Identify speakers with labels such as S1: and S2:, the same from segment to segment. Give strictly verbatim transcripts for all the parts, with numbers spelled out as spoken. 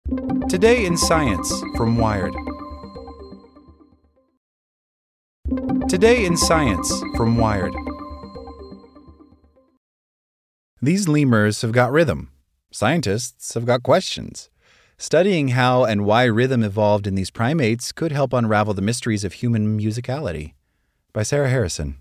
S1: Today in Science from Wired. Today in Science from Wired. These lemurs have got rhythm. Scientists have got questions. Studying how and why rhythm evolved in these primates could help unravel the mysteries of human musicality. By Sarah Harrison.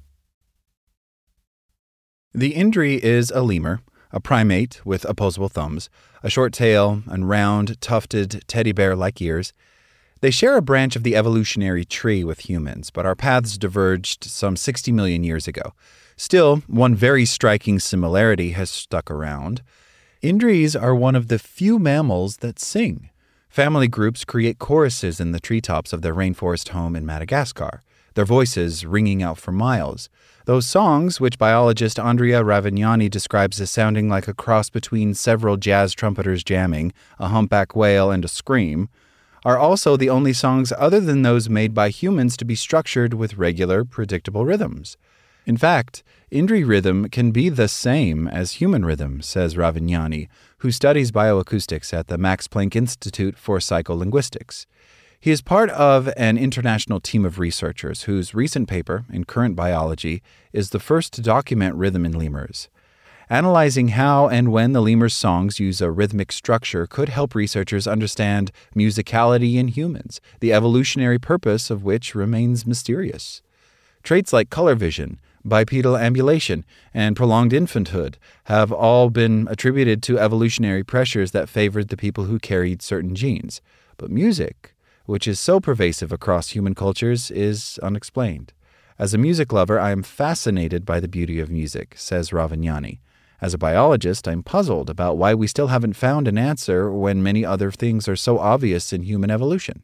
S1: The Indri is a lemur, a primate with opposable thumbs, a short tail, and round, tufted, teddy bear-like ears. They share a branch of the evolutionary tree with humans, but our paths diverged some sixty million years ago. Still, one very striking similarity has stuck around. Indris are one of the few mammals that sing. Family groups create choruses in the treetops of their rainforest home in Madagascar, their voices ringing out for miles. Those songs, which biologist Andrea Ravignani describes as sounding like a cross between several jazz trumpeters jamming, a humpback whale, and a scream, are also the only songs other than those made by humans to be structured with regular, predictable rhythms. In fact, Indri rhythm can be the same as human rhythm, says Ravignani, who studies bioacoustics at the Max Planck Institute for Psycholinguistics. He is part of an international team of researchers whose recent paper in Current Biology is the first to document rhythm in lemurs. Analyzing how and when the lemur's songs use a rhythmic structure could help researchers understand musicality in humans, the evolutionary purpose of which remains mysterious. Traits like color vision, bipedal ambulation, and prolonged infanthood have all been attributed to evolutionary pressures that favored the people who carried certain genes. But music, which is so pervasive across human cultures, is unexplained. As a music lover, I am fascinated by the beauty of music, says Ravignani. As a biologist, I'm puzzled about why we still haven't found an answer when many other things are so obvious in human evolution.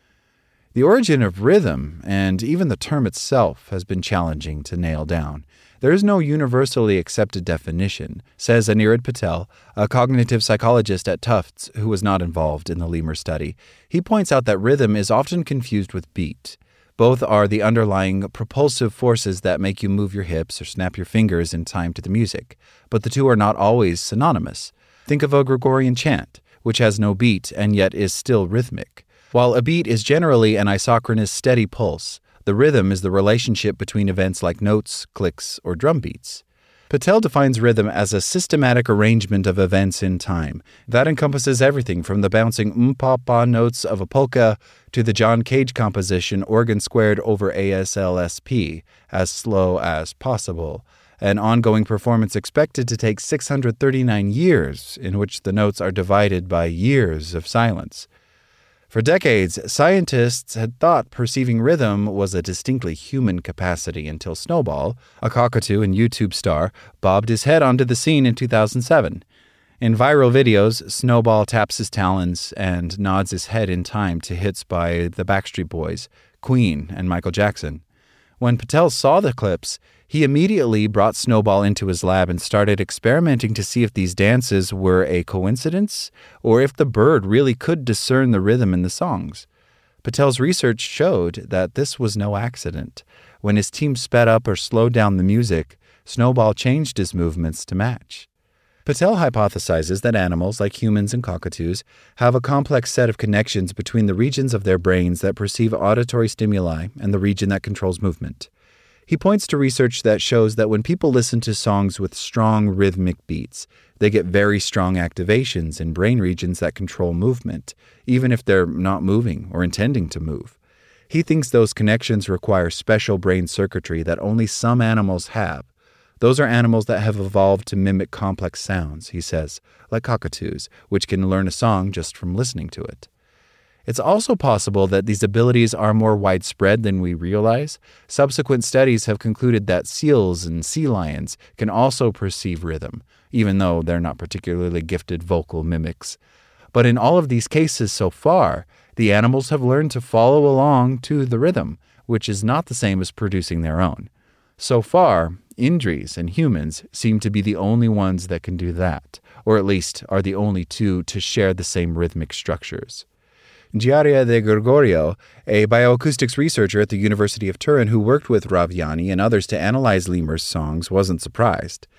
S1: The origin of rhythm, and even the term itself, has been challenging to nail down. There is no universally accepted definition, says Anirudh Patel, a cognitive psychologist at Tufts who was not involved in the lemur study. He points out that rhythm is often confused with beat. Both are the underlying propulsive forces that make you move your hips or snap your fingers in time to the music, but the two are not always synonymous. Think of a Gregorian chant, which has no beat and yet is still rhythmic. While a beat is generally an isochronous steady pulse, the rhythm is the relationship between events like notes, clicks, or drum beats. Patel defines rhythm as a systematic arrangement of events in time. That encompasses everything from the bouncing um-pa-pa notes of a polka to the John Cage composition organ squared over A S L S P, as slow as possible, an ongoing performance expected to take six hundred thirty-nine years, in which the notes are divided by years of silence. For decades, scientists had thought perceiving rhythm was a distinctly human capacity until Snowball, a cockatoo and YouTube star, bobbed his head onto the scene in two thousand seven. In viral videos, Snowball taps his talons and nods his head in time to hits by the Backstreet Boys, Queen, and Michael Jackson. When Patel saw the clips, he immediately brought Snowball into his lab and started experimenting to see if these dances were a coincidence or if the bird really could discern the rhythm in the songs. Patel's research showed that this was no accident. When his team sped up or slowed down the music, Snowball changed his movements to match. Patel hypothesizes that animals, like humans and cockatoos, have a complex set of connections between the regions of their brains that perceive auditory stimuli and the region that controls movement. He points to research that shows that when people listen to songs with strong rhythmic beats, they get very strong activations in brain regions that control movement, even if they're not moving or intending to move. He thinks those connections require special brain circuitry that only some animals have. Those are animals that have evolved to mimic complex sounds, he says, like cockatoos, which can learn a song just from listening to it. It's also possible that these abilities are more widespread than we realize. Subsequent studies have concluded that seals and sea lions can also perceive rhythm, even though they're not particularly gifted vocal mimics. But in all of these cases so far, the animals have learned to follow along to the rhythm, which is not the same as producing their own. So far, Indris and humans seem to be the only ones that can do that, or at least are the only two to share the same rhythmic structures. Giaria De Gregorio, a bioacoustics researcher at the University of Turin who worked with Ravignani and others to analyze lemurs' songs, wasn't surprised.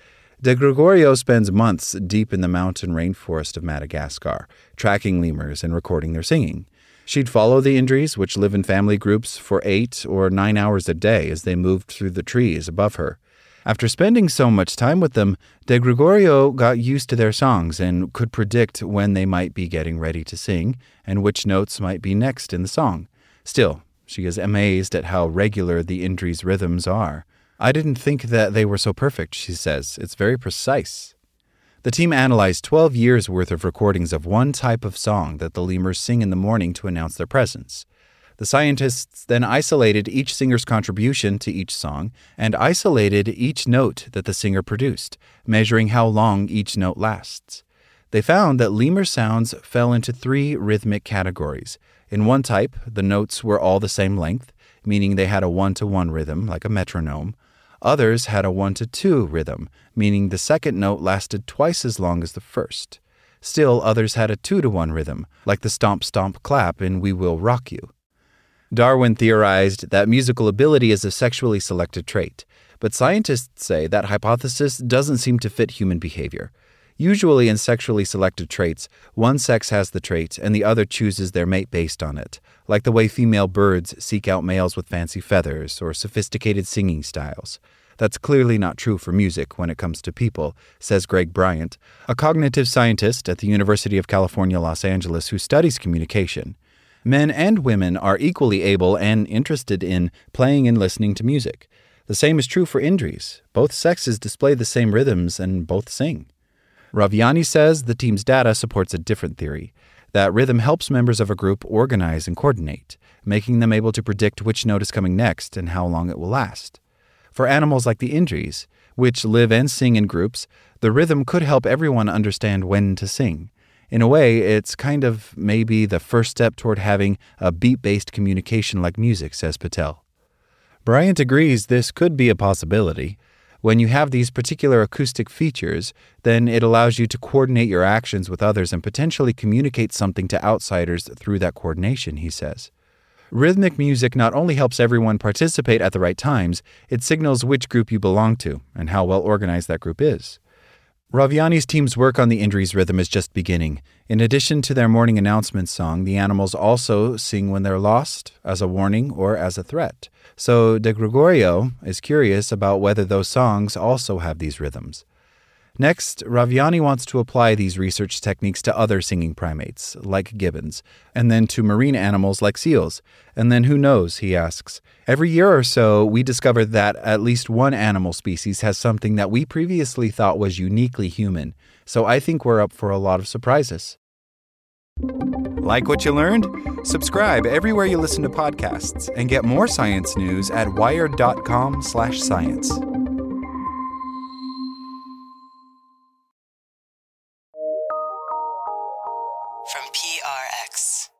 S1: De Gregorio spends months deep in the mountain rainforest of Madagascar, tracking lemurs and recording their singing. She'd follow the Indris, which live in family groups, for eight or nine hours a day as they moved through the trees above her. After spending so much time with them, De Gregorio got used to their songs and could predict when they might be getting ready to sing and which notes might be next in the song. Still, she is amazed at how regular the Indris' rhythms are. I didn't think that they were so perfect, she says. It's very precise. The team analyzed twelve years' worth of recordings of one type of song that the lemurs sing in the morning to announce their presence. The scientists then isolated each singer's contribution to each song and isolated each note that the singer produced, measuring how long each note lasts. They found that lemur sounds fell into three rhythmic categories. In one type, the notes were all the same length, meaning they had a one-to-one rhythm, like a metronome. Others had a one-to-two rhythm, meaning the second note lasted twice as long as the first. Still, others had a two-to-one rhythm, like the stomp-stomp-clap in We Will Rock You. Darwin theorized that musical ability is a sexually selected trait, but scientists say that hypothesis doesn't seem to fit human behavior. Usually in sexually selected traits, one sex has the trait and the other chooses their mate based on it, like the way female birds seek out males with fancy feathers or sophisticated singing styles. That's clearly not true for music when it comes to people, says Greg Bryant, a cognitive scientist at the University of California, Los Angeles who studies communication. Men and women are equally able and interested in playing and listening to music. The same is true for Indris. Both sexes display the same rhythms and both sing. Raviani says the team's data supports a different theory, that rhythm helps members of a group organize and coordinate, making them able to predict which note is coming next and how long it will last. For animals like the Indris, which live and sing in groups, the rhythm could help everyone understand when to sing. In a way, it's kind of maybe the first step toward having a beat-based communication like music, says Patel. Bryant agrees this could be a possibility. When you have these particular acoustic features, then it allows you to coordinate your actions with others and potentially communicate something to outsiders through that coordination, he says. Rhythmic music not only helps everyone participate at the right times, it signals which group you belong to and how well organized that group is. Raviani's team's work on the Indris' rhythm is just beginning. In addition to their morning announcement song, the animals also sing when they're lost, as a warning, or as a threat. So De Gregorio is curious about whether those songs also have these rhythms. Next, Raviani wants to apply these research techniques to other singing primates, like gibbons, and then to marine animals like seals. And then who knows, he asks. Every year or so, we discover that at least one animal species has something that we previously thought was uniquely human. So I think we're up for a lot of surprises. Like what you learned? Subscribe everywhere you listen to podcasts and get more science news at wired.com slash science.
S2: From P R X.